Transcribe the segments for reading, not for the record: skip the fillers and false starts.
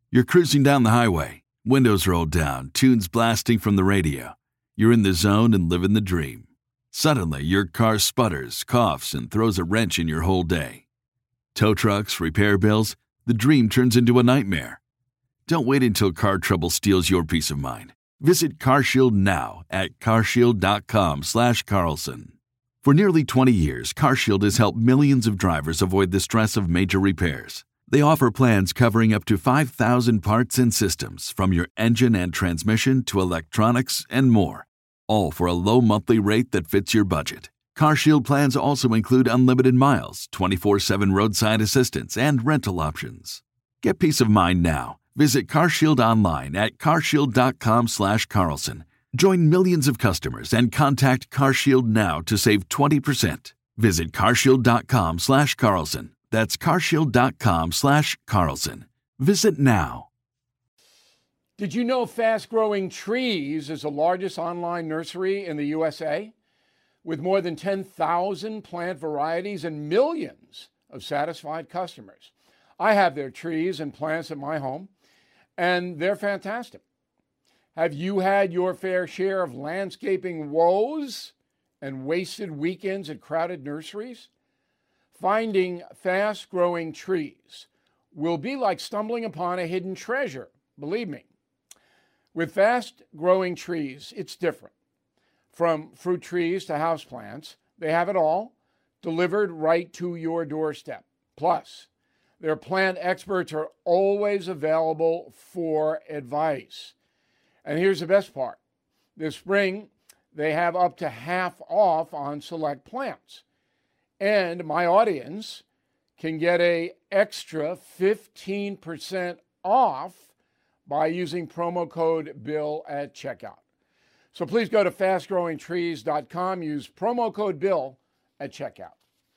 You're cruising down the highway, windows rolled down, tunes blasting from the radio. You're in the zone and living the dream. Suddenly, your car sputters, coughs, and throws a wrench in your whole day. Tow trucks, repair bills, the dream turns into a nightmare. Don't wait until car trouble steals your peace of mind. Visit CarShield now at carshield.com/Carlson. For nearly 20 years, CarShield has helped millions of drivers avoid the stress of major repairs. They offer plans covering up to 5,000 parts and systems, from your engine and transmission to electronics and more, all for a low monthly rate that fits your budget. CarShield plans also include unlimited miles, 24/7 roadside assistance, and rental options. Get peace of mind now. Visit CarShield online at carshield.com/Carlson. Join millions of customers and contact CarShield now to save 20%. Visit carshield.com/Carlson. That's carshield.com/Carlson. Visit now. Did you know Fast Growing Trees is the largest online nursery in the USA? With more than 10,000 plant varieties and millions of satisfied customers. I have their trees and plants at my home, and they're fantastic. Have you had your fair share of landscaping woes and wasted weekends at crowded nurseries? Finding fast-growing trees will be like stumbling upon a hidden treasure, believe me. With fast-growing trees, it's different. From fruit trees to houseplants, they have it all delivered right to your doorstep. Plus, their plant experts are always available for advice. And here's the best part. This spring, they have up to half off on select plants. And my audience can get an extra 15% off by using promo code BILL at checkout. So please go to fastgrowingtrees.com, use promo code BILL at checkout.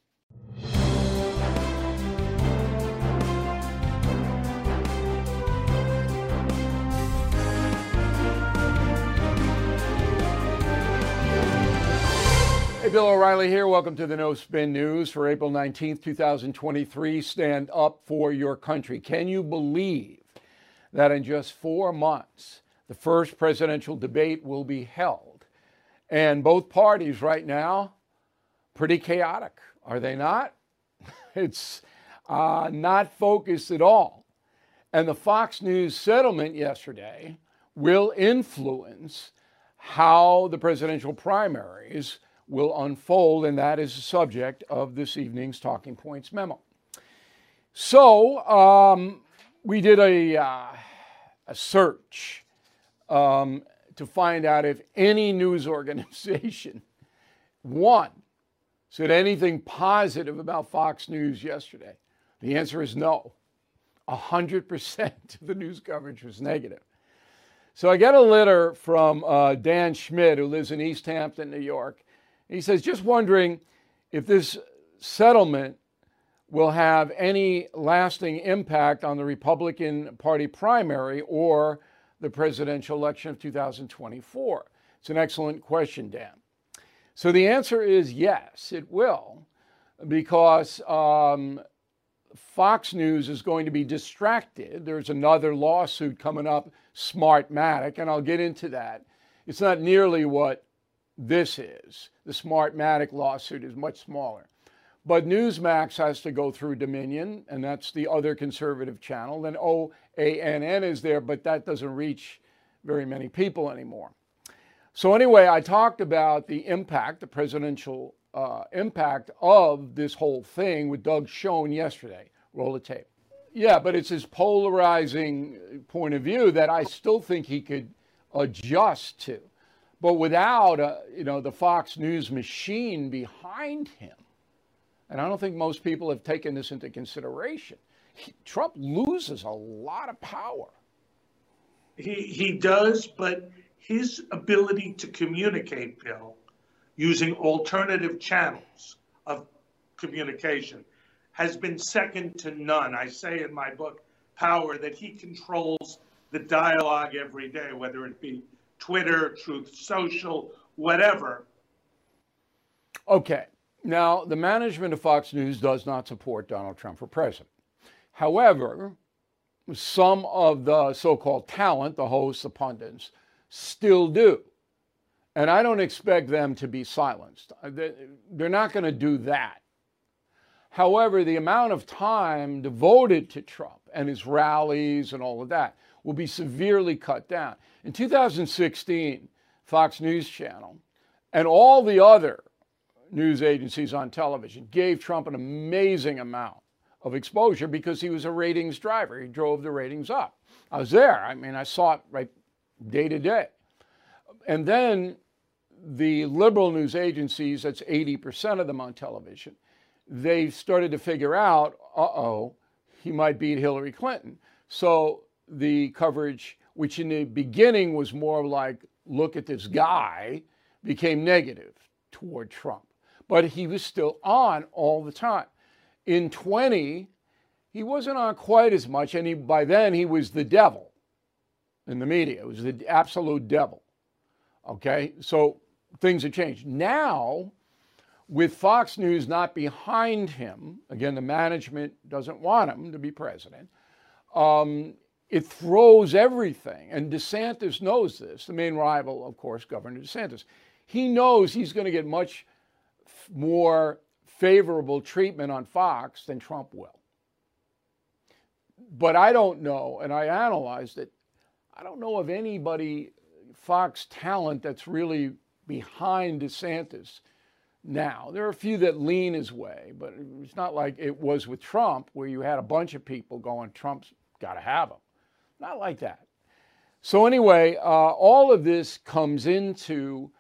Hey, Bill O'Reilly here. Welcome to the No Spin News for April 19th, 2023. Stand up for your country. Can you believe that in just 4 months, the first presidential debate will be held? And both parties right now, pretty chaotic, are they not? It's not focused at all. And the Fox News settlement yesterday will influence how the presidential primaries will unfold, and that is the subject of this evening's Talking Points memo. So we did a search to find out if any news organization, one, said anything positive about Fox News yesterday. The answer is no. 100% of the news coverage was negative. So I get a letter from Dan Schmidt, who lives in East Hampton, New York. He says, just wondering if this settlement will have any lasting impact on the Republican Party primary or the presidential election of 2024. It's an excellent question, Dan. So the answer is yes, it will, because Fox News is going to be distracted. There's another lawsuit coming up, Smartmatic, and I'll get into that. It's not nearly what this is. The Smartmatic lawsuit is much smaller. But Newsmax has to go through Dominion, and that's the other conservative channel. Then OANN is there, but that doesn't reach very many people anymore. So anyway, I talked about the impact, the presidential impact of this whole thing with Doug Schoen yesterday. Roll the tape. Yeah, but it's his polarizing point of view that I still think he could adjust to. But without, the Fox News machine behind him, and I don't think most people have taken this into consideration, Trump loses a lot of power. He does, but his ability to communicate, Bill, using alternative channels of communication has been second to none. I say in my book, Power, that he controls the dialogue every day, whether it be Twitter, Truth Social, whatever. Okay. Now, the management of Fox News does not support Donald Trump for president. However, some of the so-called talent, the hosts, the pundits, still do. And I don't expect them to be silenced. They're not going to do that. However, the amount of time devoted to Trump and his rallies and all of that will be severely cut down. In 2016, Fox News Channel and all the other news agencies on television gave Trump an amazing amount of exposure because he was a ratings driver. He drove the ratings up. I was there. I mean, I saw it right day to day. And then the liberal news agencies, that's 80% of them on television, they started to figure out, he might beat Hillary Clinton. So the coverage, which in the beginning was more like, look at this guy, became negative toward Trump. But he was still on all the time. In 20, he wasn't on quite as much, and by then he was the devil in the media. It was the absolute devil. Okay, so things have changed. Now, with Fox News not behind him, again, the management doesn't want him to be president, it throws everything. And DeSantis knows this, the main rival, of course, Governor DeSantis. He knows he's going to get much more favorable treatment on Fox than Trump will. But I don't know, and I analyzed it, I don't know of anybody, Fox talent, that's really behind DeSantis now. There are a few that lean his way, but it's not like it was with Trump, where you had a bunch of people going, Trump's got to have him. Not like that. So anyway, all of this comes into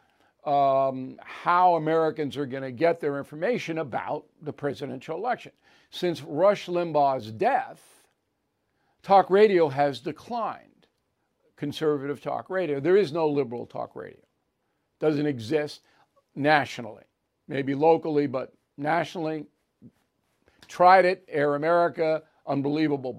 how Americans are going to get their information about the presidential election. Since Rush Limbaugh's death, talk radio has declined. Conservative talk radio. There is no liberal talk radio. Doesn't exist nationally. Maybe locally, but nationally, tried it, Air America, unbelievable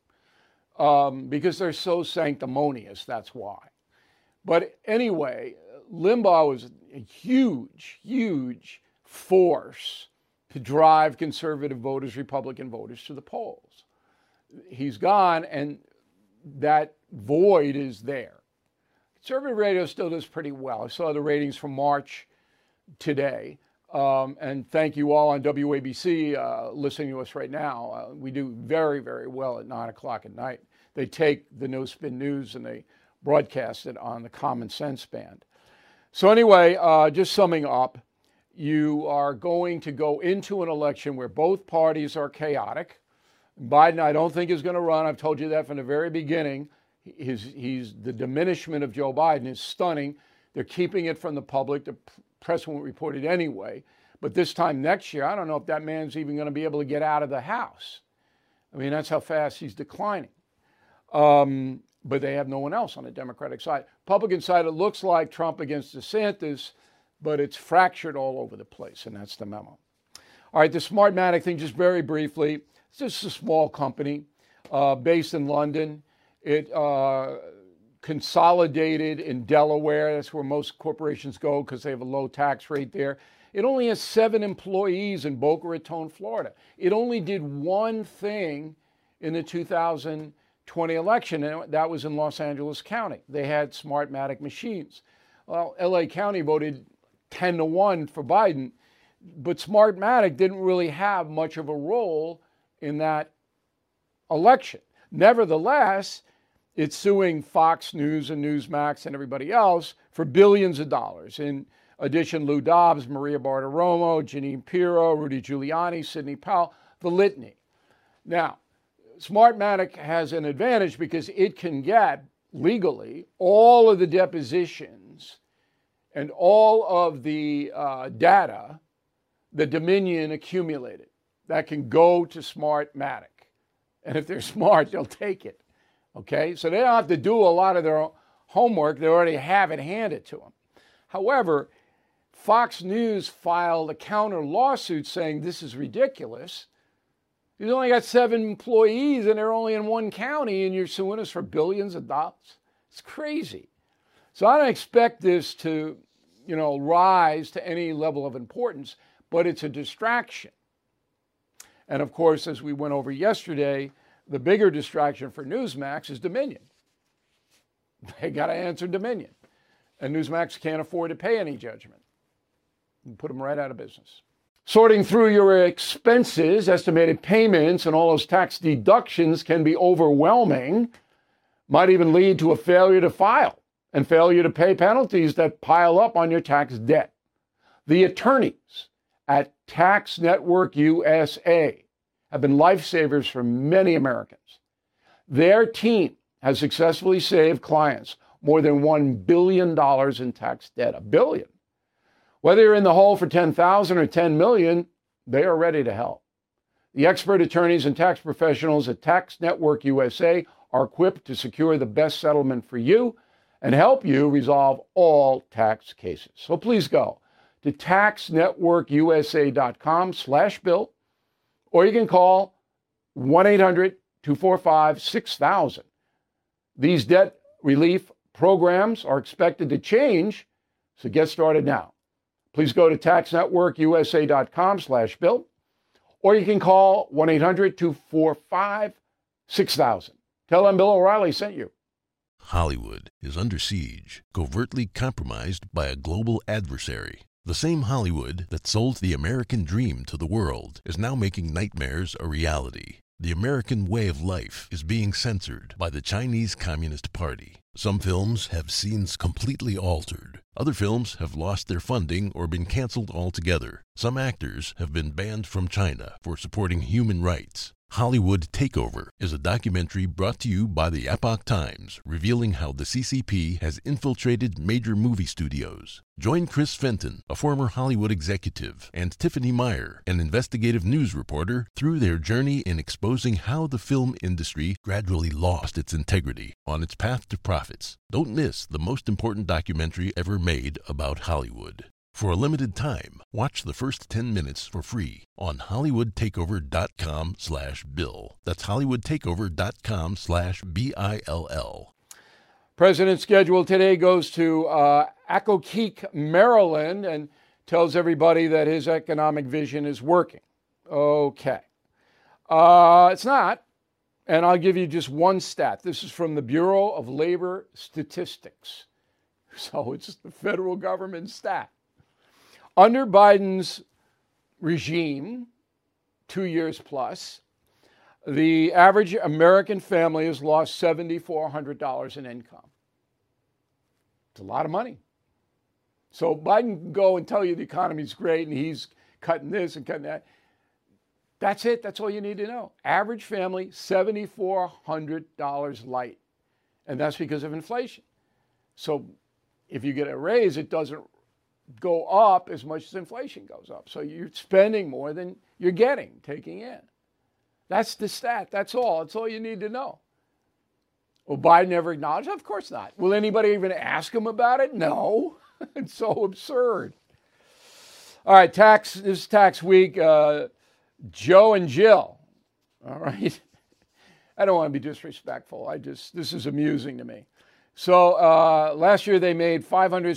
bomb. Because they're so sanctimonious, that's why. But anyway, Limbaugh was a huge, huge force to drive conservative voters, Republican voters to the polls. He's gone, and that void is there. Conservative radio still does pretty well. I saw the ratings from March today. And thank you all on WABC listening to us right now. We do very, very well at 9 o'clock at night. They take the No Spin News and they broadcast it on the Common Sense band. So anyway, just summing up, you are going to go into an election where both parties are chaotic. Biden, I don't think, is going to run. I've told you that from the very beginning. The diminishment of Joe Biden is stunning. They're keeping it from the public. The press won't report it anyway. But this time next year, I don't know if that man's even going to be able to get out of the House. I mean, that's how fast he's declining. But they have no one else on the Democratic side. Republican side, it looks like Trump against DeSantis, but it's fractured all over the place, and that's the memo. All right, the Smartmatic thing, just very briefly. It's just a small company based in London. It consolidated in Delaware. That's where most corporations go because they have a low tax rate there. It only has 7 employees in Boca Raton, Florida. It only did one thing in the 2020 election, and that was in Los Angeles County. They had Smartmatic machines. Well, LA County voted 10-1 for Biden, but Smartmatic didn't really have much of a role in that election. Nevertheless, it's suing Fox News and Newsmax and everybody else for billions of dollars. In addition, Lou Dobbs, Maria Bartiromo, Jeanine Pirro, Rudy Giuliani, Sidney Powell, the litany. Now, Smartmatic has an advantage because it can get legally all of the depositions and all of the data that Dominion accumulated. That can go to Smartmatic. And if they're smart, they'll take it. Okay? So they don't have to do a lot of their homework. They already have it handed to them. However, Fox News filed a counter lawsuit saying this is ridiculous. You've only got 7 employees and they're only in one county and you're suing us for billions of dollars. It's crazy. So I don't expect this to, rise to any level of importance, but it's a distraction. And of course, as we went over yesterday, The bigger distraction for Newsmax is Dominion. They got to answer Dominion. And Newsmax can't afford to pay any judgment. You put them right out of business. Sorting through your expenses, estimated payments, and all those tax deductions can be overwhelming. Might even lead to a failure to file and failure to pay penalties that pile up on your tax debt. The attorneys at Tax Network USA have been lifesavers for many Americans. Their team has successfully saved clients more than $1 billion in tax debt. $1 billion. Whether you're in the hole for $10,000 or $10 million, they are ready to help. The expert attorneys and tax professionals at Tax Network USA are equipped to secure the best settlement for you and help you resolve all tax cases. So please go to taxnetworkusa.com/bill, or you can call 1-800-245-6000. These debt relief programs are expected to change, so get started now. Please go to taxnetworkusa.com/bill, or you can call 1-800-245-6000. Tell them Bill O'Reilly sent you. Hollywood is under siege, covertly compromised by a global adversary. The same Hollywood that sold the American dream to the world is now making nightmares a reality. The American way of life is being censored by the Chinese Communist Party. Some films have scenes completely altered. Other films have lost their funding or been canceled altogether. Some actors have been banned from China for supporting human rights. Hollywood Takeover is a documentary brought to you by the Epoch Times, revealing how the CCP has infiltrated major movie studios. Join Chris Fenton, a former Hollywood executive, and Tiffany Meyer, an investigative news reporter, through their journey in exposing how the film industry gradually lost its integrity on its path to profits. Don't miss the most important documentary ever made about Hollywood. For a limited time, watch the first 10 minutes for free on HollywoodTakeover.com/Bill. That's HollywoodTakeover.com/BILL. President's schedule today goes to Accokeek, Maryland, and tells everybody that his economic vision is working. Okay. It's not. And I'll give you just one stat. This is from the Bureau of Labor Statistics. So it's the federal government stat. Under Biden's regime, 2 years plus, the average American family has lost $7,400 in income. It's a lot of money. So Biden can go and tell you the economy's great and he's cutting this and cutting that. That's it. That's all you need to know. Average family, $7,400 light. And that's because of inflation. So if you get a raise, it doesn't go up as much as inflation goes up. So you're spending more than you're taking in. That's the stat. That's all. That's all you need to know. Will Biden ever acknowledge it? Of course not. Will anybody even ask him about it? No. It's so absurd. All right, this is tax week. Joe and Jill. All right. I don't want to be disrespectful. This is amusing to me. So last year they made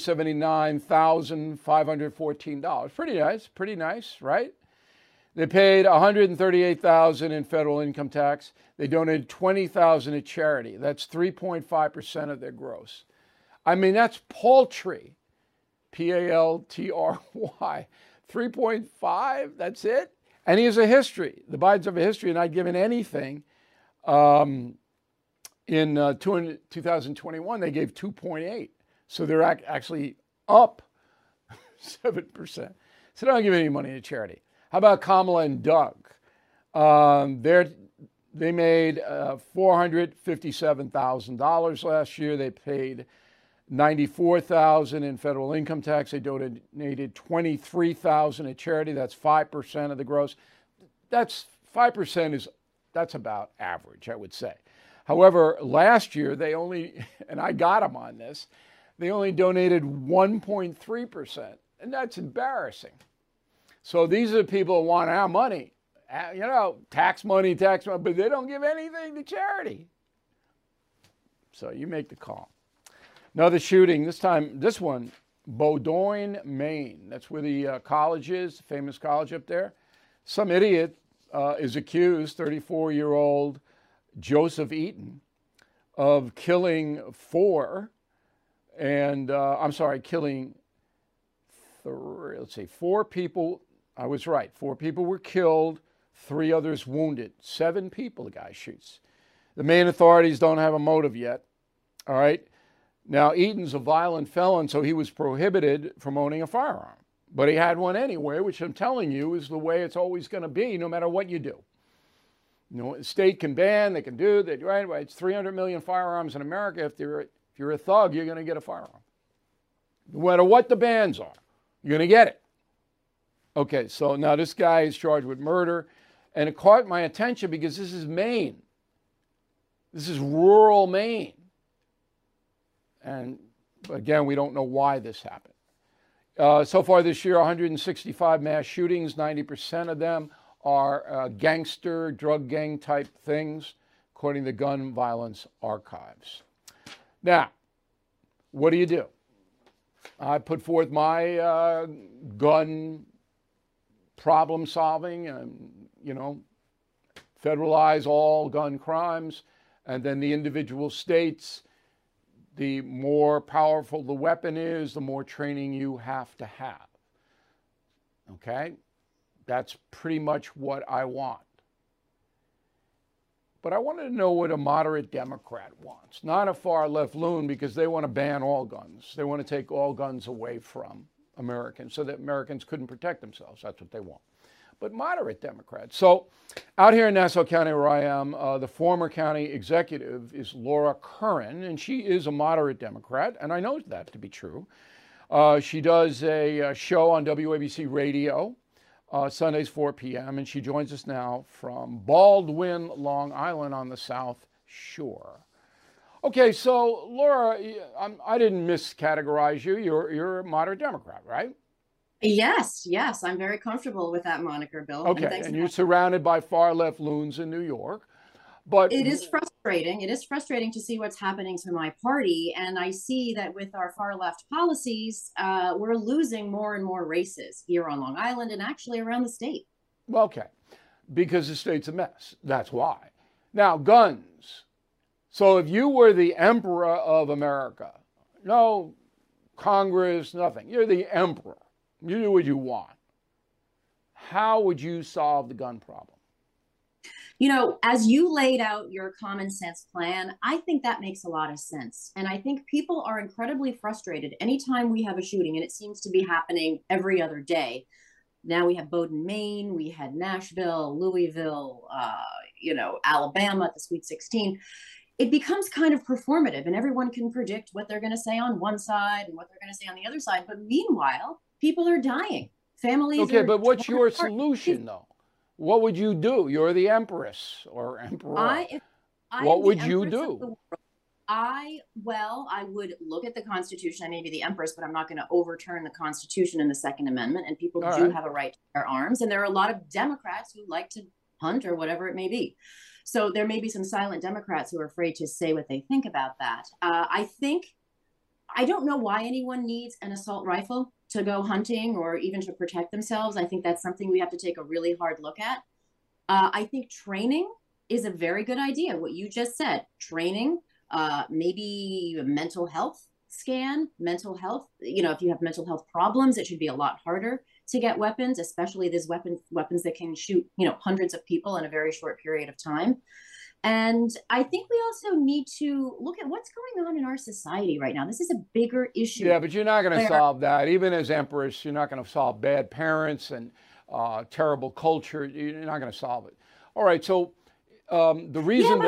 $579,514. Pretty nice, right? They paid $138,000 in federal income tax. They donated $20,000 to charity. That's 3.5% of their gross. I mean, that's paltry. Paltry. 3.5. That's it. And he has a history. The Bidens have a history, and I'd given anything. In 2021, they gave 2.8. So they're actually up 7%. So they don't give any money to charity. How about Kamala and Doug? They made $457,000 last year. They paid $94,000 in federal income tax. They donated $23,000 to charity. That's 5% of the gross. That's 5%. That's about average, I would say. However, last year they only, and I got them on this, they only donated 1.3%, and that's embarrassing. So these are the people who want our money, tax money, but they don't give anything to charity. So you make the call. Another shooting, this one, Bowdoin, Maine. That's where the college is, the famous college up there. Some idiot is accused, 34-year-old Joseph Eaton of killing four, and killing, four people. I was right. 4 people were killed, 3 others wounded. 7 people the guy shoots. The main authorities don't have a motive yet. All right. Now, Eaton's a violent felon, so he was prohibited from owning a firearm. But he had one anyway, which I'm telling you is the way it's always going to be, no matter what you do. You know, the state can ban, they can do that, right? It's 300 million firearms in America. If you're a thug, you're going to get a firearm. No matter what the bans are, you're going to get it. Okay, so now this guy is charged with murder, and it caught my attention because this is Maine. This is rural Maine. And again, we don't know why this happened. So far this year, 165 mass shootings, 90% of them are gangster, drug gang type things, according to Gun Violence Archives. Now, what do? I put forth my gun problem solving and, federalize all gun crimes, and then the individual states, the more powerful the weapon is, the more training you have to have. Okay? That's pretty much what I want. But I wanted to know what a moderate Democrat wants, not a far left loon, because they want to ban all guns. They want to take all guns away from Americans so that Americans couldn't protect themselves. That's what they want. But moderate Democrats. So out here in Nassau County, where I am, the former county executive is Laura Curran, and she is a moderate Democrat, and I know that to be true. She does a show on WABC Radio, Sundays 4 p.m., and she joins us now from Baldwin, Long Island on the South Shore. Okay, so Laura, I didn't miscategorize you. You're a moderate Democrat, right? Yes, I'm very comfortable with that moniker, Bill. Okay, and you're surrounded by far left loons in New York. But it is frustrating. It is frustrating to see what's happening to my party. And I see that with our far left policies, we're losing more and more races here on Long Island and actually around the state. Okay, because the state's a mess. That's why. Now, guns. So if you were the emperor of America, no Congress, nothing. You're the emperor. You do what you want. How would you solve the gun problem? As you laid out your common sense plan, I think that makes a lot of sense. And I think people are incredibly frustrated anytime we have a shooting, and it seems to be happening every other day. Now we have Bowdoin, Maine, we had Nashville, Louisville, Alabama, the Sweet 16. It becomes kind of performative, and everyone can predict what they're going to say on one side and what they're going to say on the other side. But meanwhile, people are dying. Families Okay, but what's your solution, though? What would you do? You're the empress or emperor. What would you do? I would look at the Constitution. I may be the empress, but I'm not going to overturn the Constitution and the Second Amendment. And people do have a right to bear arms. And there are a lot of Democrats who like to hunt or whatever it may be. So there may be some silent Democrats who are afraid to say what they think about that. I don't know why anyone needs an assault rifle to go hunting or even to protect themselves. I think that's something we have to take a really hard look at. I think training is a very good idea. What you just said, training, maybe a mental health scan, mental health. If you have mental health problems, it should be a lot harder to get weapons, especially these weapons that can shoot, hundreds of people in a very short period of time. And I think we also need to look at what's going on in our society right now. This is a bigger issue. Yeah, but you're not going to solve that. Even as empress, you're not going to solve bad parents and terrible culture. You're not going to solve it. All right, so the reason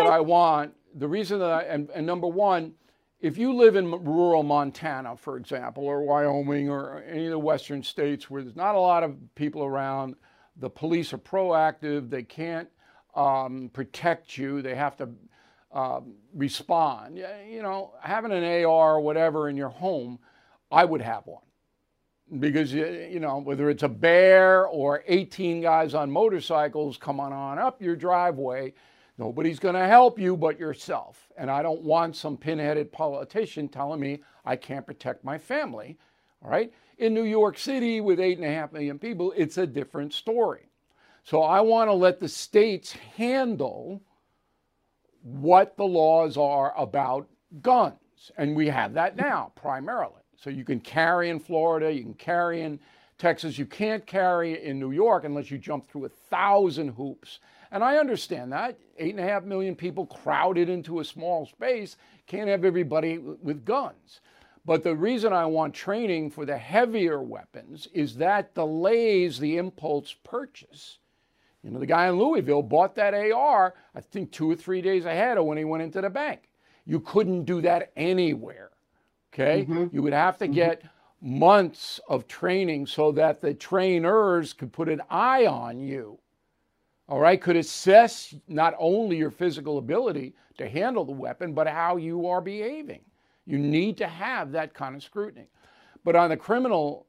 and number one, if you live in rural Montana, for example, or Wyoming or any of the western states where there's not a lot of people around, the police are proactive, they can't protect you, they have to respond. Having an AR or whatever in your home, I would have one. Because, whether it's a bear or 18 guys on motorcycles coming on up your driveway, nobody's going to help you but yourself. And I don't want some pinheaded politician telling me I can't protect my family. All right? In New York City with 8.5 million people, it's a different story. So I want to let the states handle what the laws are about guns. And we have that now, primarily. So you can carry in Florida, you can carry in Texas. You can't carry in New York unless you jump through 1,000 hoops. And I understand that. 8.5 million people crowded into a small space, can't have everybody with guns. But the reason I want training for the heavier weapons is that delays the impulse purchase. You know, the guy in Louisville bought that AR, I think 2 or 3 days ahead of when he went into the bank. You couldn't do that anywhere, okay? You would have to get months of training so that the trainers could put an eye on you, all right? Could assess not only your physical ability to handle the weapon, but how you are behaving. You need to have that kind of scrutiny. But on the criminal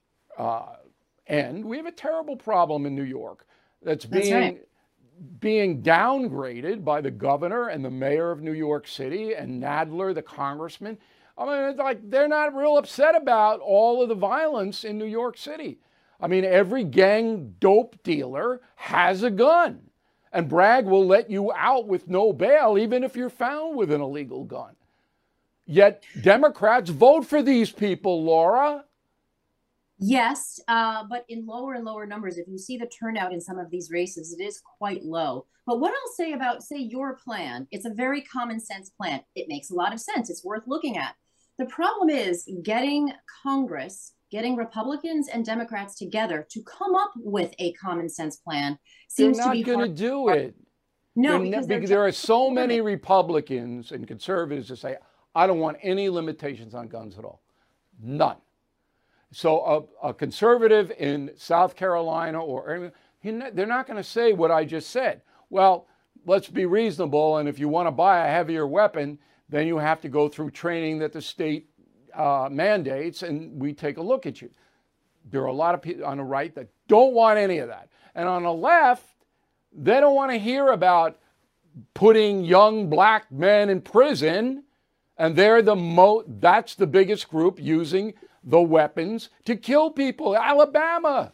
end, we have a terrible problem in New York that's being downgraded by the governor and the mayor of New York City and Nadler, the congressman. I mean, it's like they're not real upset about all of the violence in New York City. I mean, every gang dope dealer has a gun, and Bragg will let you out with no bail even if you're found with an illegal gun. Yet Democrats vote for these people, Laura. Yes, but in lower and lower numbers. If you see the turnout in some of these races, it is quite low. But what I'll say about, say, your plan, it's a very common sense plan. It makes a lot of sense. It's worth looking at. The problem is getting Congress, getting Republicans and Democrats together to come up with a common sense plan seems to be hard. They're not going to do it. No, because there are so many Republicans and conservatives that say, I don't want any limitations on guns at all. None. So a conservative in South Carolina or they're not going to say what I just said. Well, let's be reasonable, and if you want to buy a heavier weapon, then you have to go through training that the state mandates, and we take a look at you. There are a lot of people on the right that don't want any of that. And on the left, they don't want to hear about putting young black men in prison, and they're that's the biggest group using the weapons to kill people. Alabama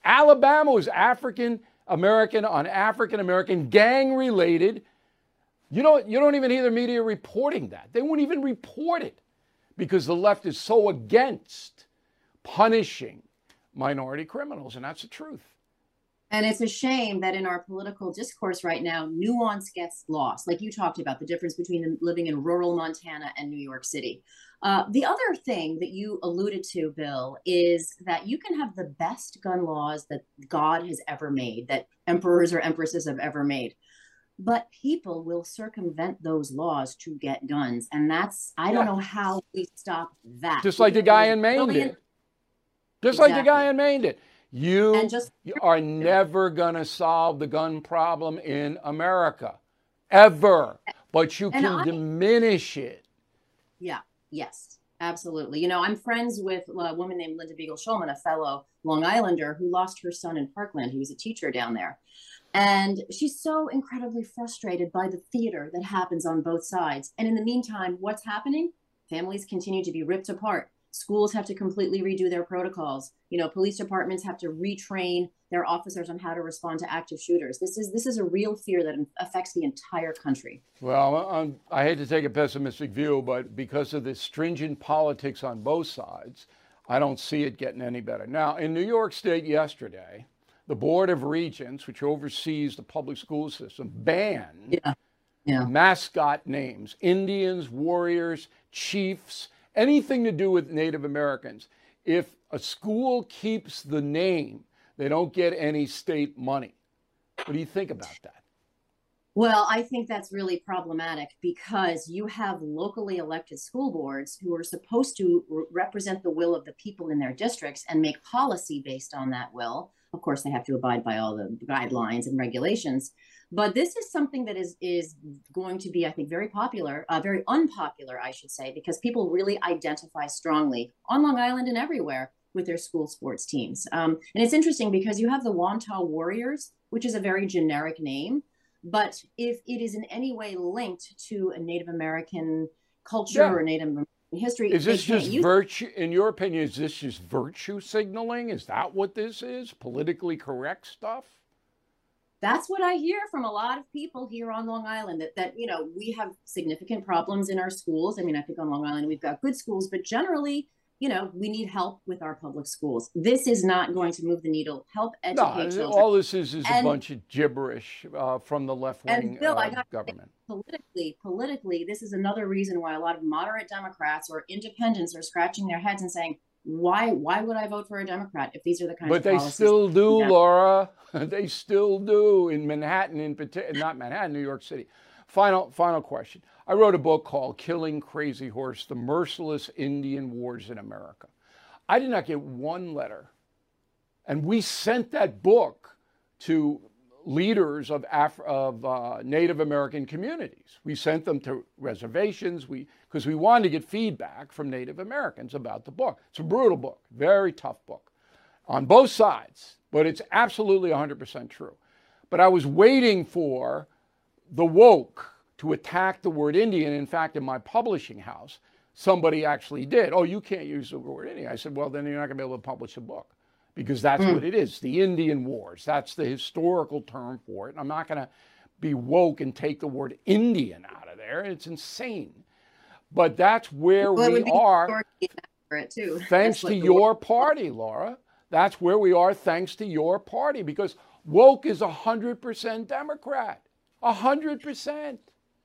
was African American on African American, gang related. You don't even hear the media reporting that. They won't even report it because the left is so against punishing minority criminals, and that's the truth. And it's a shame that in our political discourse right now, nuance gets lost. Like you talked about, the difference between living in rural Montana and New York City. The other thing that you alluded to, Bill, is that you can have the best gun laws that God has ever made, that emperors or empresses have ever made. But people will circumvent those laws to get guns. And I don't know how we stop that. Just like the guy in Maine did. Just like the guy in Maine did. You are never going to solve the gun problem in America, ever. But you can diminish it. Yeah, yes, absolutely. You know, I'm friends with a woman named Linda Beagle-Schulman, a fellow Long Islander who lost her son in Parkland. He was a teacher down there. And she's so incredibly frustrated by the theater that happens on both sides. And in the meantime, what's happening? Families continue to be ripped apart. Schools have to completely redo their protocols. You know, police departments have to retrain their officers on how to respond to active shooters. This is a real fear that affects the entire country. Well, I hate to take a pessimistic view, but because of the stringent politics on both sides, I don't see it getting any better. Now, in New York State yesterday, the Board of Regents, which oversees the public school system, banned mascot names, Indians, warriors, chiefs, anything to do with Native Americans. If a school keeps the name, they don't get any state money. What do you think about that? Well, I think that's really problematic because you have locally elected school boards who are supposed to represent the will of the people in their districts and make policy based on that will. Of course, they have to abide by all the guidelines and regulations. But this is something that is going to be, I think, very popular, very unpopular, I should say, because people really identify strongly on Long Island and everywhere with their school sports teams. And it's interesting because you have the Wantagh Warriors, which is a very generic name. But if it is in any way linked to a Native American culture or Native American history, is this just virtue? In your opinion, is this just virtue signaling? Is that what this is? Politically correct stuff? That's what I hear from a lot of people here on Long Island, that we have significant problems in our schools. I mean, I think on Long Island we've got good schools, but generally, we need help with our public schools. This is not going to move the needle. Help educate children. All this is a bunch of gibberish from the left-wing government. Politically, this is another reason why a lot of moderate Democrats or independents are scratching their heads and saying, why would I vote for a Democrat if these are the kinds of policies? But they still do, Laura. They still do in Manhattan, in particular, not Manhattan, New York City. Final question. I wrote a book called Killing Crazy Horse, The Merciless Indian Wars in America. I did not get one letter. And we sent that book to leaders of Native American communities. We sent them to reservations because we wanted to get feedback from Native Americans about the book. It's a brutal book, very tough book on both sides, but it's absolutely 100% true. But I was waiting for the woke to attack the word Indian. In fact, in my publishing house, somebody actually did. Oh, you can't use the word Indian. I said, well, then you're not going to be able to publish a book. Because that's what it is, the Indian Wars. That's the historical term for it. I'm not going to be woke and take the word Indian out of there. It's insane. But that's where we are, thanks to your party, Laura. That's where we are, thanks to your party, because woke is 100% Democrat, 100%.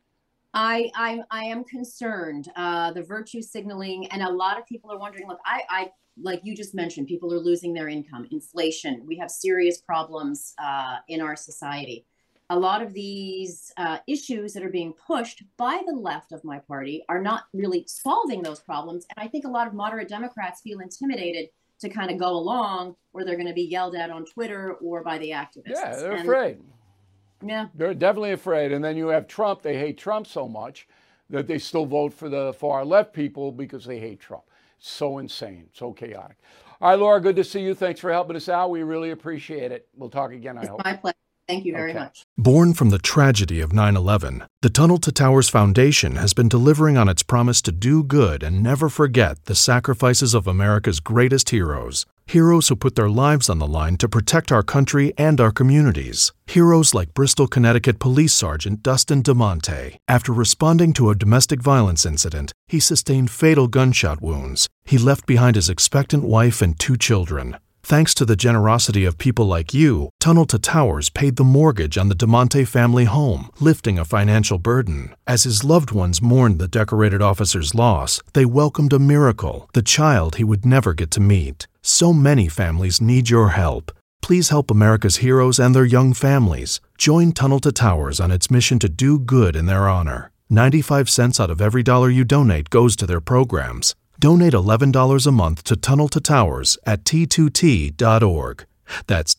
I am concerned. The virtue signaling, and a lot of people are wondering, look, I like you just mentioned, people are losing their income, inflation. We have serious problems in our society. A lot of these issues that are being pushed by the left of my party are not really solving those problems. And I think a lot of moderate Democrats feel intimidated to kind of go along, or they're going to be yelled at on Twitter or by the activists. Yeah, they're afraid. Yeah. They're definitely afraid. And then you have Trump. They hate Trump so much that they still vote for the far left people because they hate Trump. So insane, so chaotic. All right, Laura, good to see you. Thanks for helping us out. We really appreciate it. We'll talk again, I hope. It's my pleasure. Thank you very much. Born from the tragedy of 9/11, the Tunnel to Towers Foundation has been delivering on its promise to do good and never forget the sacrifices of America's greatest heroes. Heroes who put their lives on the line to protect our country and our communities. Heroes like Bristol, Connecticut Police Sergeant Dustin DeMonte. After responding to a domestic violence incident, he sustained fatal gunshot wounds. He left behind his expectant wife and 2 children. Thanks to the generosity of people like you, Tunnel to Towers paid the mortgage on the DeMonte family home, lifting a financial burden. As his loved ones mourned the decorated officer's loss, they welcomed a miracle, the child he would never get to meet. So many families need your help. Please help America's heroes and their young families. Join Tunnel to Towers on its mission to do good in their honor. 95 cents out of every dollar you donate goes to their programs. Donate $11 a month to Tunnel to Towers at T2T.org. That's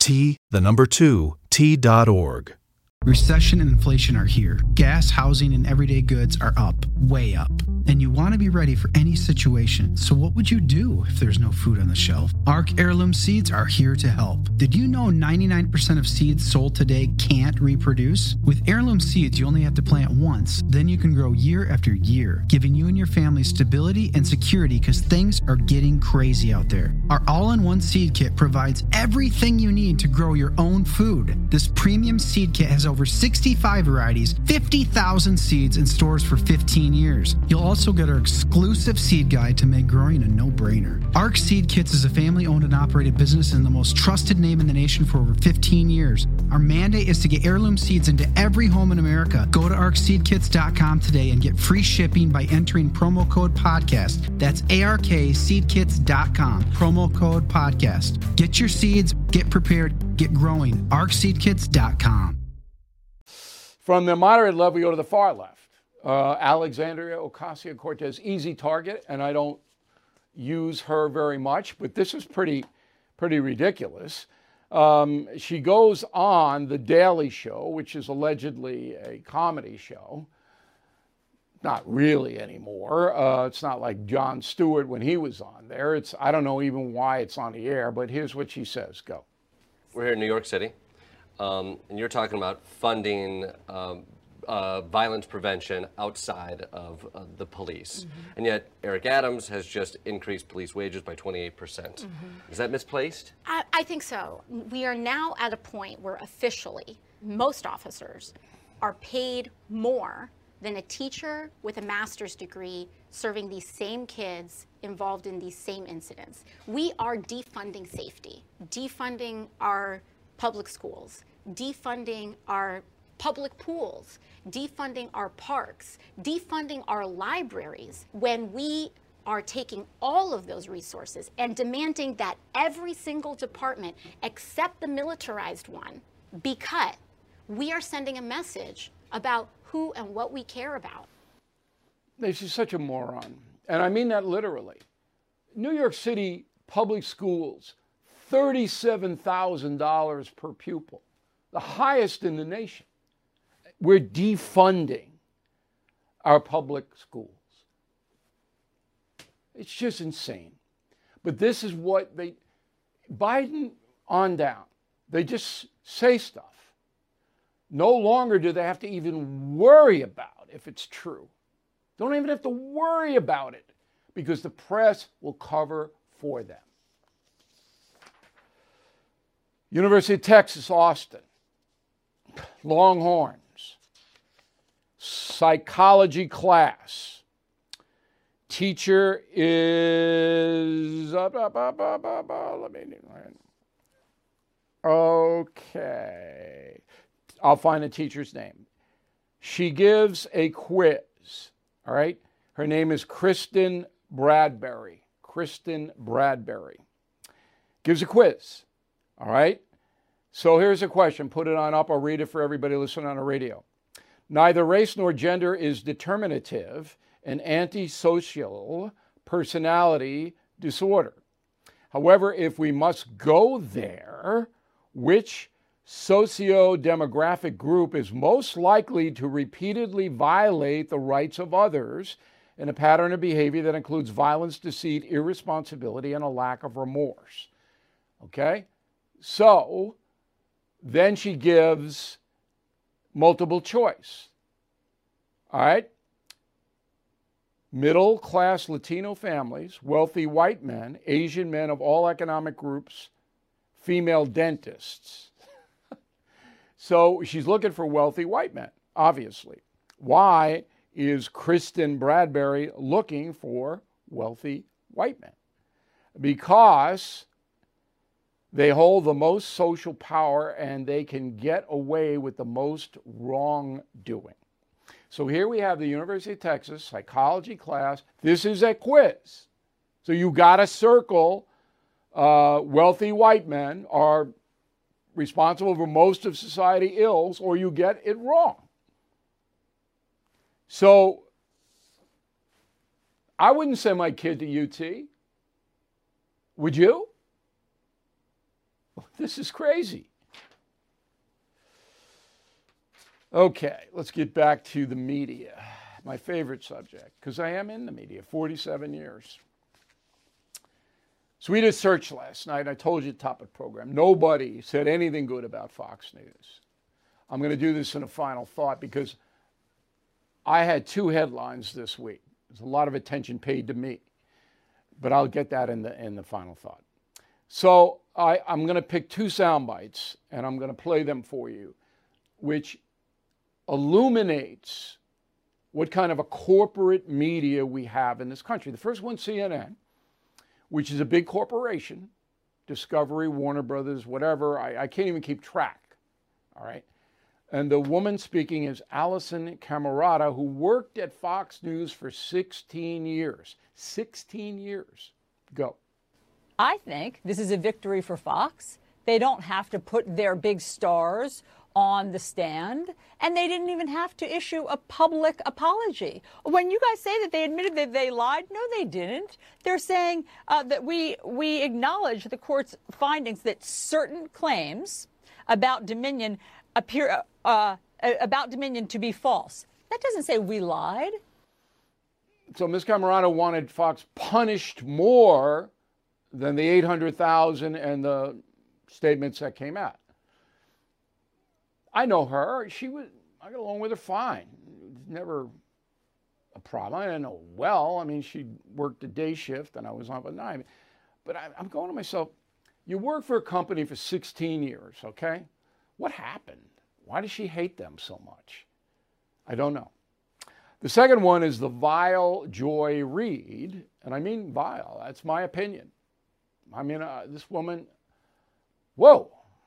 T2T.org. Recession and inflation are here. Gas, housing, and everyday goods are up, way up. And you want to be ready for any situation. So what would you do if there's no food on the shelf? ARC Heirloom Seeds are here to help. Did you know 99% of seeds sold today can't reproduce? With Heirloom Seeds, you only have to plant once. Then you can grow year after year, giving you and your family stability and security because things are getting crazy out there. Our all-in-one seed kit provides everything you need to grow your own food. This premium seed kit has over 65 varieties, 50,000 seeds in stores for 15 years. You'll also get our exclusive seed guide to make growing a no-brainer. ARC Seed Kits is a family-owned and operated business and the most trusted name in the nation for over 15 years. Our mandate is to get heirloom seeds into every home in America. Go to arcseedkits.com today and get free shipping by entering promo code podcast. That's ARKseedkits.com, promo code podcast. Get your seeds, get prepared, get growing. arcseedkits.com. From the moderate left, we go to the far left. Alexandria Ocasio-Cortez, easy target, and I don't use her very much, but this is pretty ridiculous. She goes on The Daily Show, which is allegedly a comedy show. Not really anymore. It's not like Jon Stewart when he was on there. I don't know even why it's on the air, but here's what she says. Go. We're here in New York City, and you're talking about funding violence prevention outside of the police. And yet Eric Adams has just increased police wages by 28%. Is that misplaced? I think so. We are now at a point where officially most officers are paid more than a teacher with a master's degree serving these same kids involved in these same incidents. We are defunding safety, defunding our public schools, defunding our public pools, defunding our parks, defunding our libraries, when we are taking all of those resources and demanding that every single department except the militarized one be cut. We are sending a message about who and what we care about. She's such a moron. And I mean that literally. New York City public schools, $37,000 per pupil, the highest in the nation. We're defunding our public schools. It's just insane. But this is what Biden on down, they just say stuff. No longer do they have to even worry about if it's true. Don't even have to worry about it because the press will cover for them. University of Texas, Austin, Longhorns, psychology class. Teacher is okay. I'll find the teacher's name. She gives a quiz. All right. Her name is Kristen Bradbury. Kristen Bradbury gives a quiz. All right. So here's a question. Put it on up. I'll read it for everybody listening on the radio. Neither race nor gender is determinative, an antisocial personality disorder. However, if we must go there, which socio-demographic group is most likely to repeatedly violate the rights of others in a pattern of behavior that includes violence, deceit, irresponsibility, and a lack of remorse? Okay? So then she gives multiple choice. All right? Middle-class Latino families, wealthy white men, Asian men of all economic groups, female dentists. So she's looking for wealthy white men, obviously. Why is Kristen Bradbury looking for wealthy white men? Because they hold the most social power and they can get away with the most wrongdoing. So here we have the University of Texas psychology class. This is a quiz. So you got to circle wealthy white men are responsible for most of society ills, or you get it wrong. So I wouldn't send my kid to UT. Would you? This is crazy. Okay, let's get back to the media, my favorite subject, because I am in the media, 47 years. So we did a search last night. I told you at the top of the program. Nobody said anything good about Fox News. I'm going to do this in a final thought because I had two headlines this week. There's a lot of attention paid to me, but I'll get that in the final thought. So I'm going to pick two sound bites, and I'm going to play them for you, which illuminates what kind of a corporate media we have in this country. The first one, CNN, which is a big corporation, Discovery, Warner Brothers, whatever. I can't even keep track, all right? And the woman speaking is Alisyn Camerota, who worked at Fox News for 16 years. 16 years. Go. I think this is a victory for Fox. They don't have to put their big stars on the stand, and they didn't even have to issue a public apology. When you guys say that they admitted that they lied, no, they didn't. They're saying that we acknowledge the court's findings that certain claims about Dominion appear about Dominion to be false. That doesn't say we lied. So Ms. Camerota wanted Fox punished more than the $800,000 and the statements that came out. I know her. I got along with her fine. Never a problem. I didn't know well. I mean, she worked a day shift and I was on at night. But I'm going to myself, you work for a company for 16 years, okay? What happened? Why does she hate them so much? I don't know. The second one is the vile Joy Reid, and I mean vile. That's my opinion. I mean, this woman, whoa.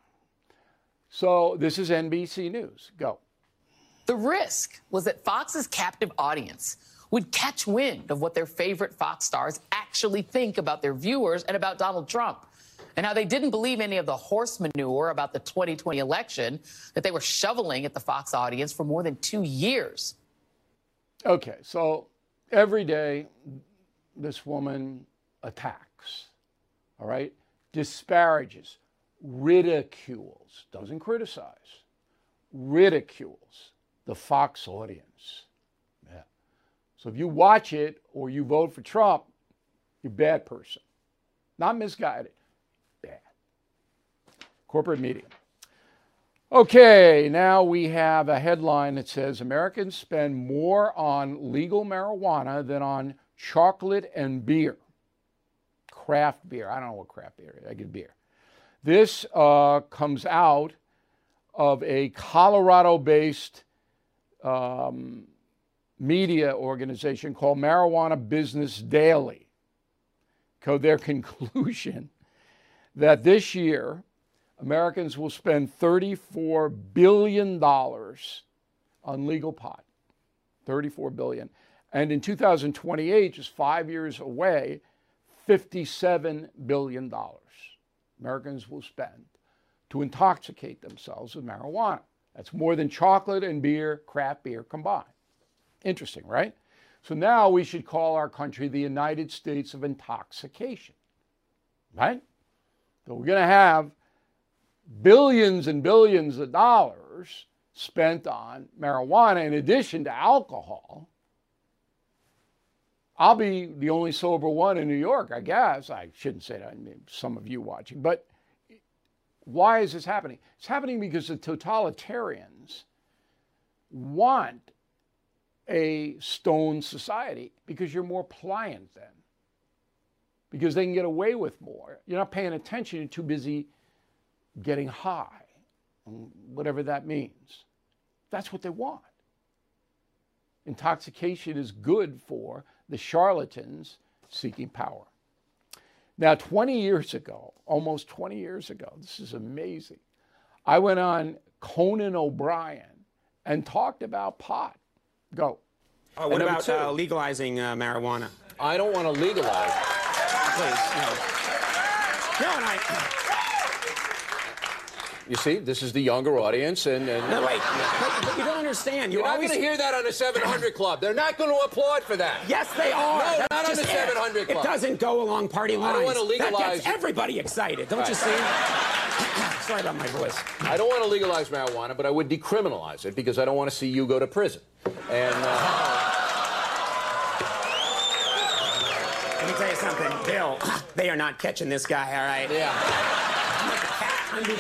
So this is NBC News. Go. The risk was that Fox's captive audience would catch wind of what their favorite Fox stars actually think about their viewers and about Donald Trump, and how they didn't believe any of the horse manure about the 2020 election that they were shoveling at the Fox audience for more than 2 years. Okay, so every day this woman attacks, all right, disparages, ridicules, doesn't criticize, ridicules the Fox audience. Yeah. So if you watch it or you vote for Trump, you're a bad person. Not misguided, bad. Corporate media. Okay, now we have a headline that says Americans spend more on legal marijuana than on chocolate and beer. Craft beer. I don't know what craft beer is. I get beer. This comes out of a Colorado-based media organization called Marijuana Business Daily. Their conclusion that this year, Americans will spend $34 billion on legal pot. $34 billion. And in 2028, just 5 years away, $57 billion Americans will spend to intoxicate themselves with marijuana. That's more than chocolate and beer, craft beer combined. Interesting, right? So now we should call our country the United States of Intoxication, right? So we're going to have billions and billions of dollars spent on marijuana in addition to alcohol. I'll be the only sober one in New York, I guess. I shouldn't say that. I mean, some of you watching. But why is this happening? It's happening because the totalitarians want a stone society because you're more pliant then. Because they can get away with more. You're not paying attention. You're too busy getting high, whatever that means. That's what they want. Intoxication is good for the charlatans seeking power. Now, 20 years ago, almost 20 years ago, this is amazing, I went on Conan O'Brien and talked about pot. Go. What about legalizing marijuana? I don't want to legalize it. Please, no. No, and I... You see, this is the younger audience, and No, wait, but you don't understand. You're not going to hear that on the 700 Club. They're not going to applaud for that. Yes, they are. No, That's not on the just 700 Club. It doesn't go along party lines. I don't want to legalize. That gets everybody excited, don't you see? Sorry about my voice. I don't want to legalize marijuana, but I would decriminalize it because I don't want to see you go to prison. And let me tell you something, Bill. They are not catching this guy, all right? Yeah.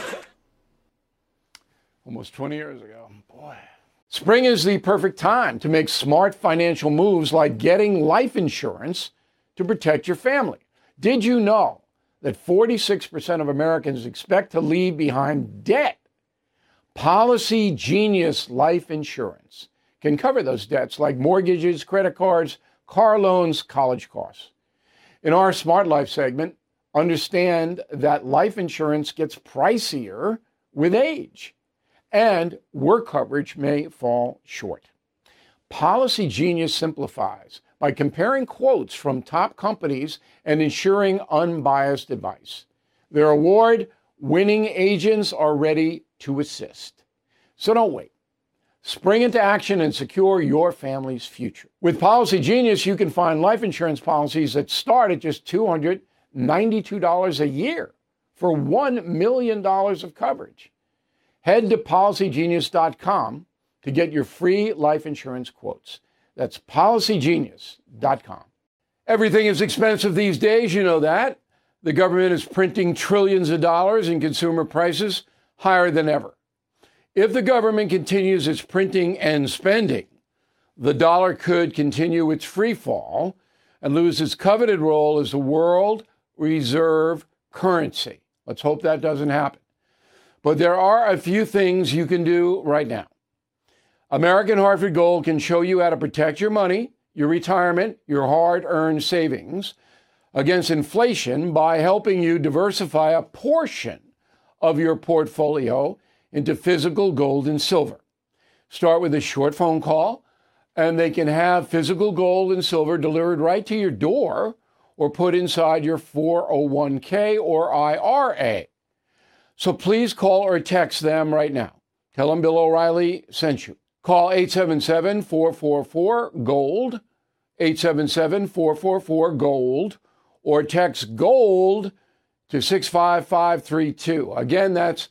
Almost 20 years ago. Boy. Spring is the perfect time to make smart financial moves like getting life insurance to protect your family. Did you know that 46% of Americans expect to leave behind debt? Policy Genius Life Insurance can cover those debts like mortgages, credit cards, car loans, college costs. In our Smart Life segment, understand that life insurance gets pricier with age, and work coverage may fall short. Policy Genius simplifies by comparing quotes from top companies and ensuring unbiased advice. Their award-winning agents are ready to assist. So don't wait. Spring into action and secure your family's future. With Policy Genius, you can find life insurance policies that start at just $292 a year for $1 million of coverage. Head to policygenius.com to get your free life insurance quotes. That's policygenius.com. Everything is expensive these days, you know that. The government is printing trillions of dollars and consumer prices higher than ever. If the government continues its printing and spending, the dollar could continue its free fall and lose its coveted role as the world reserve currency. Let's hope that doesn't happen. But there are a few things you can do right now. American Hartford Gold can show you how to protect your money, your retirement, your hard-earned savings against inflation by helping you diversify a portion of your portfolio into physical gold and silver. Start with a short phone call, and they can have physical gold and silver delivered right to your door or put inside your 401k or IRA. So please call or text them right now. Tell them Bill O'Reilly sent you. Call 877-444-GOLD, 877-444-GOLD, or text GOLD to 65532. Again, that's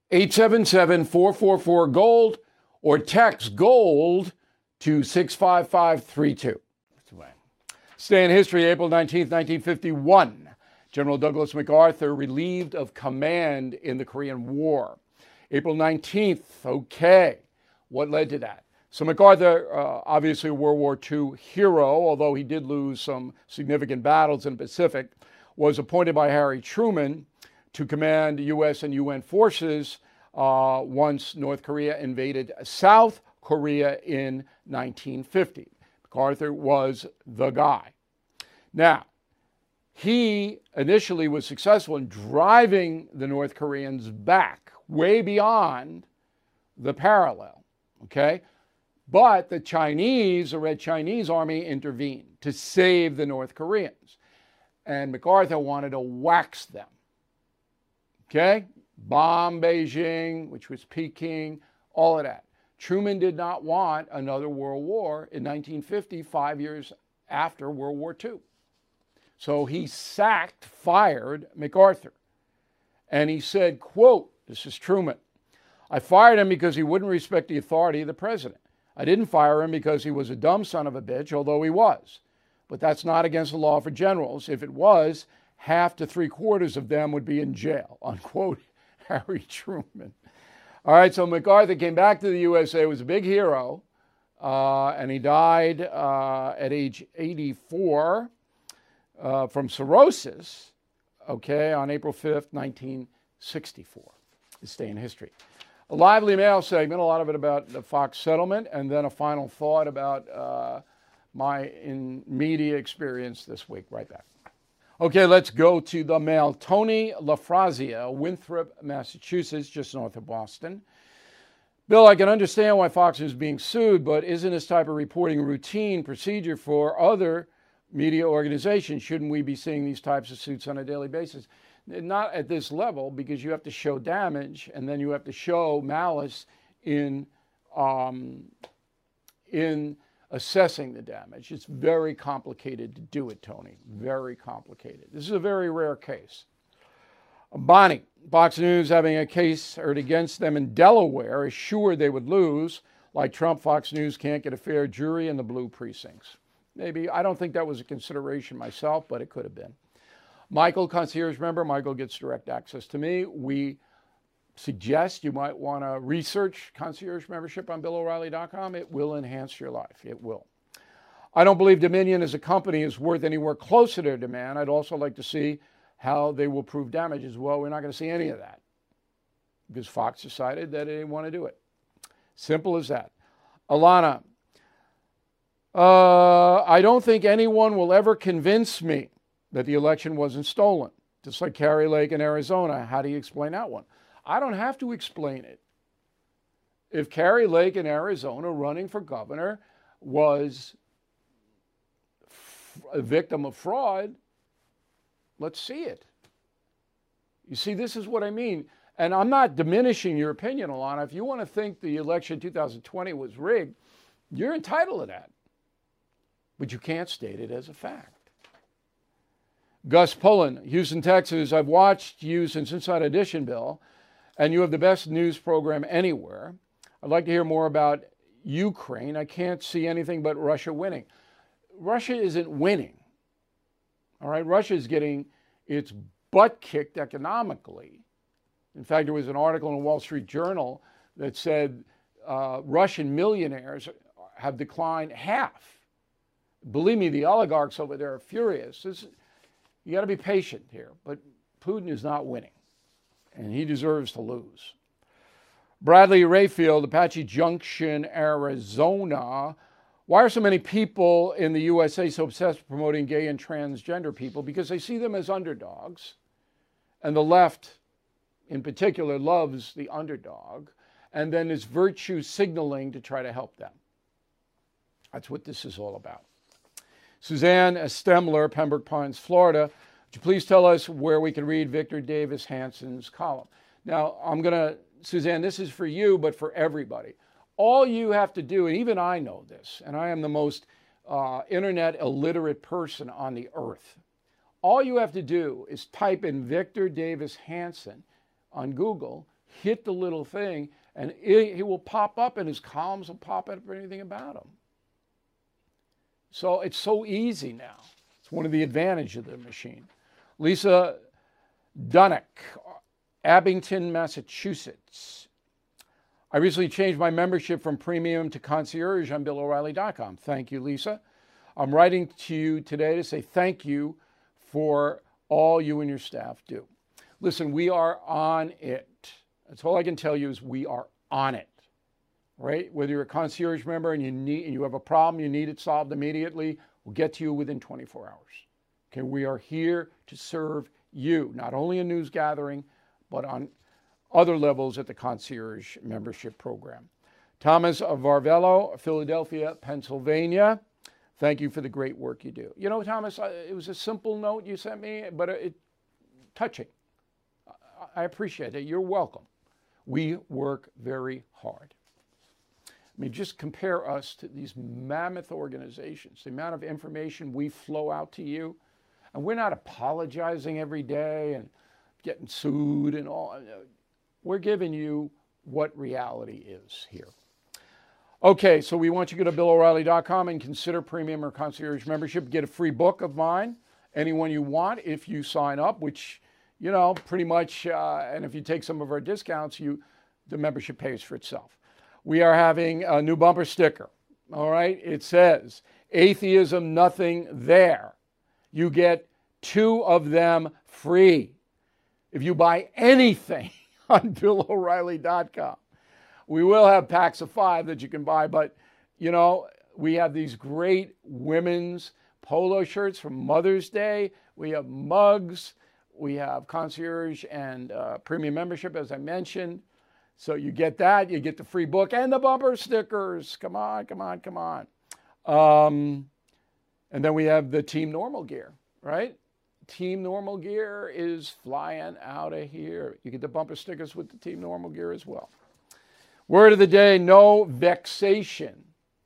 877-444-GOLD, or text GOLD to 65532. Stay in history, April 19th, 1951. General Douglas MacArthur relieved of command in the Korean War. April 19th, okay. What led to that? So MacArthur, obviously a World War II hero, although he did lose some significant battles in the Pacific, was appointed by Harry Truman to command U.S. and UN forces once North Korea invaded South Korea in 1950. MacArthur was the guy. Now, he initially was successful in driving the North Koreans back way beyond the parallel, okay? But the Chinese, the Red Chinese Army, intervened to save the North Koreans. And MacArthur wanted to wax them, okay? Bomb Beijing, which was Peking, all of that. Truman did not want another world war in 1950, 5 years after World War II. So he fired MacArthur. And he said, quote, this is Truman, "I fired him because he wouldn't respect the authority of the president. I didn't fire him because he was a dumb son of a bitch, although he was. But that's not against the law for generals. If it was, half to three-quarters of them would be in jail," unquote, Harry Truman. All right, so MacArthur came back to the USA, was a big hero, and he died at age 84 from cirrhosis, okay, on April 5th, 1964. This day in history. A lively mail segment, a lot of it about the Fox settlement, and then a final thought about my media experience this week. Right back. Okay, let's go to the mail. Tony LaFrazia, Winthrop, Massachusetts, just north of Boston. Bill, I can understand why Fox is being sued, but isn't this type of reporting routine procedure for other media organizations? Shouldn't we be seeing these types of suits on a daily basis? Not at this level, because you have to show damage, and then you have to show malice in assessing the damage. It's very complicated to do it, Tony. Very complicated. This is a very rare case. Bonnie, Fox News having a case heard against them in Delaware, assured they would lose. Like Trump, Fox News can't get a fair jury in the blue precincts. Maybe, I don't think that was a consideration myself, but it could have been. Michael, concierge member, Michael gets direct access to me. We suggest you might want to research concierge membership on BillO'Reilly.com. It will enhance your life. It will. I don't believe Dominion as a company is worth anywhere close to their demand. I'd also like to see how they will prove damage as well. We're not going to see any of that because Fox decided that they didn't want to do it. Simple as that. Alana, I don't think anyone will ever convince me that the election wasn't stolen, just like Kari Lake in Arizona. How do you explain that one? I don't have to explain it. If Kari Lake in Arizona running for governor was a victim of fraud, let's see it. You see, this is what I mean. And I'm not diminishing your opinion, Alana. If you want to think the election 2020 was rigged, you're entitled to that. But you can't state it as a fact. Gus Pullen, Houston, Texas. I've watched you since Inside Edition, Bill, and you have the best news program anywhere. I'd like to hear more about Ukraine. I can't see anything but Russia winning. Russia isn't winning. All right, Russia is getting its butt kicked economically. In fact, there was an article in the Wall Street Journal that said Russian millionaires have declined half. Believe me, the oligarchs over there are furious. You got to be patient here, but Putin is not winning, and he deserves to lose. Bradley Rayfield, Apache Junction, Arizona. Why are so many people in the USA so obsessed with promoting gay and transgender people? Because they see them as underdogs, and the left in particular loves the underdog, and then is virtue signaling to try to help them. That's what this is all about. Suzanne Stemler, Pembroke Pines, Florida. Would you please tell us where we can read Victor Davis Hanson's column? Now, Suzanne, this is for you, but for everybody. All you have to do, and even I know this, and I am the most internet illiterate person on the earth. All you have to do is type in Victor Davis Hanson on Google, hit the little thing, and he will pop up, and his columns will pop up or anything about him. So it's so easy now. It's one of the advantages of the machine. Lisa Dunnick, Abington, Massachusetts. I recently changed my membership from premium to concierge on BillO'Reilly.com. Thank you, Lisa. I'm writing to you today to say thank you for all you and your staff do. Listen, we are on it. That's all I can tell you is we are on it. Right? Whether you're a concierge member and you have a problem, you need it solved immediately, we'll get to you within 24 hours. Okay, we are here to serve you, not only a news gathering, but on other levels at the concierge membership program. Thomas Varvello, Philadelphia, Pennsylvania. Thank you for the great work you do. You know, Thomas, it was a simple note you sent me, but it touching. I appreciate it. You're welcome. We work very hard. I mean, just compare us to these mammoth organizations, the amount of information we flow out to you, and we're not apologizing every day and getting sued and all. We're giving you what reality is here. Okay, so we want you to go to BillO'Reilly.com and consider premium or concierge membership. Get a free book of mine, anyone you want, if you sign up, which, you know, pretty much, and if you take some of our discounts, the membership pays for itself. We are having a new bumper sticker, all right? It says, atheism, nothing there. You get 2 of them free if you buy anything on BillO'Reilly.com. We will have packs of 5 that you can buy, but, you know, we have these great women's polo shirts from Mother's Day. We have mugs. We have concierge and premium membership, as I mentioned. So you get that, you get the free book and the bumper stickers. Come on, come on, come on. And then we have the Team Normal gear, right? Team Normal gear is flying out of here. You get the bumper stickers with the Team Normal gear as well. Word of the day, no vexation.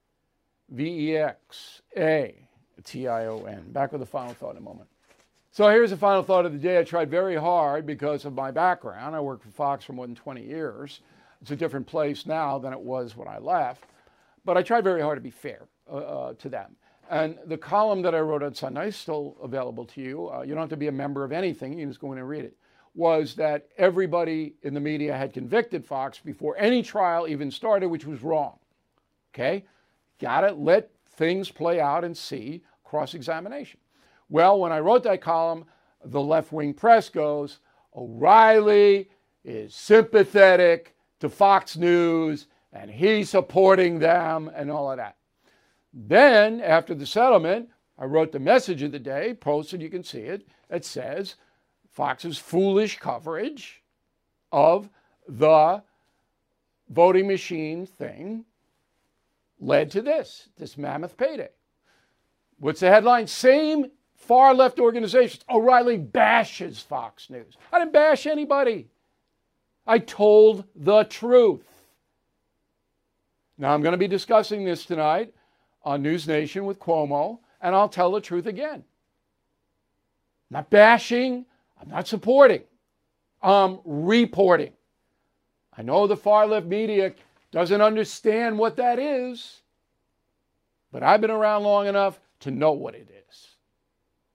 V-E-X-A-T-I-O-N. Back with the final thought in a moment. So here's the final thought of the day. I tried very hard because of my background. I worked for Fox for more than 20 years. It's a different place now than it was when I left. But I tried very hard to be fair to them. And the column that I wrote on Sunday is still available to you. You don't have to be a member of anything. You can just go in and read it. Was that everybody in the media had convicted Fox before any trial even started, which was wrong. Okay? Got to let things play out and see cross-examination. Well, when I wrote that column, the left-wing press goes, O'Reilly is sympathetic to Fox News and he's supporting them and all of that. Then, after the settlement, I wrote the message of the day, posted, you can see it. It says, Fox's foolish coverage of the voting machine thing led to this mammoth payday. What's the headline? Same far left organizations. O'Reilly bashes Fox News. I didn't bash anybody. I told the truth. Now I'm going to be discussing this tonight on News Nation with Cuomo, and I'll tell the truth again. I'm not bashing. I'm not supporting. I'm reporting. I know the far left media doesn't understand what that is, but I've been around long enough to know what it is.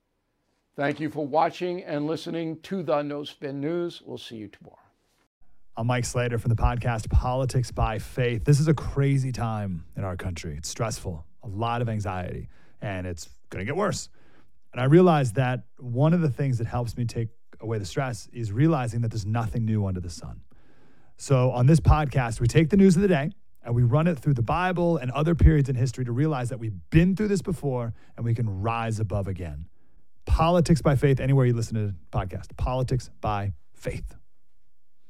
Thank you for watching and listening to the No Spin News. We'll see you tomorrow. I'm Mike Slater from the podcast Politics by Faith. This is a crazy time in our country. It's stressful, a lot of anxiety, and it's going to get worse. And I realized that one of the things that helps me take away the stress is realizing that there's nothing new under the sun. So on this podcast, we take the news of the day and we run it through the Bible and other periods in history to realize that we've been through this before and we can rise above again. Politics by Faith, anywhere you listen to the podcast. Politics by Faith.